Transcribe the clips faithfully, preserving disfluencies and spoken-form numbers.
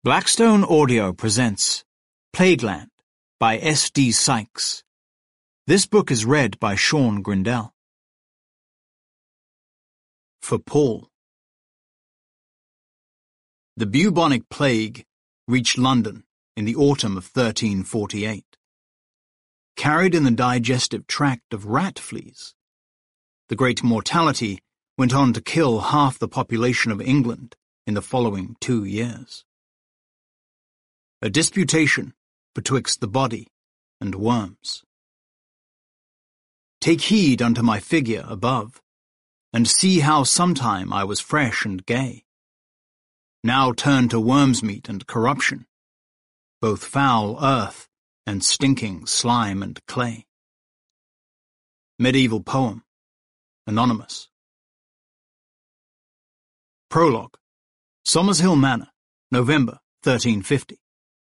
Blackstone Audio presents Plagueland by S D Sykes. This book is read by Sean Grindell. For Paul. The bubonic plague reached London in the autumn of thirteen forty-eight. Carried in the digestive tract of rat fleas, the great mortality went on to kill half the population of England in the following two years. A disputation betwixt the body and worms. Take heed unto my figure above, and see how sometime I was fresh and gay. Now turn to worm's meat and corruption, both foul earth and stinking slime and clay. Medieval poem, anonymous. Prologue. Somers Hill Manor, November thirteen fifty.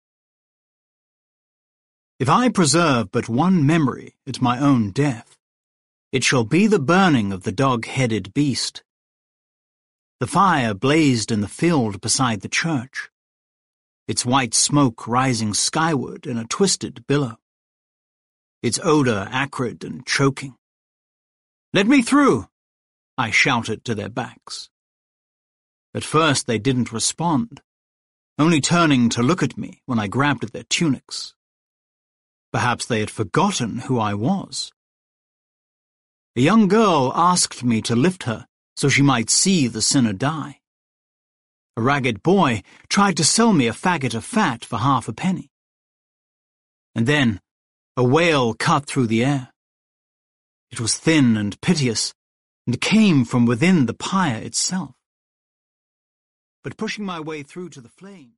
If I preserve but one memory at my own death, it shall be the burning of the dog-headed beast. The fire blazed in the field beside the church, its white smoke rising skyward in a twisted billow, its odor acrid and choking. "Let me through!" I shouted to their backs. At first they didn't respond, only turning to look at me when I grabbed at their tunics. Perhaps they had forgotten who I was. A young girl asked me to lift her so she might see the sinner die. A ragged boy tried to sell me a faggot of fat for half a penny. And then a wail cut through the air. It was thin and piteous, and came from within the pyre itself. But pushing my way through to the flame,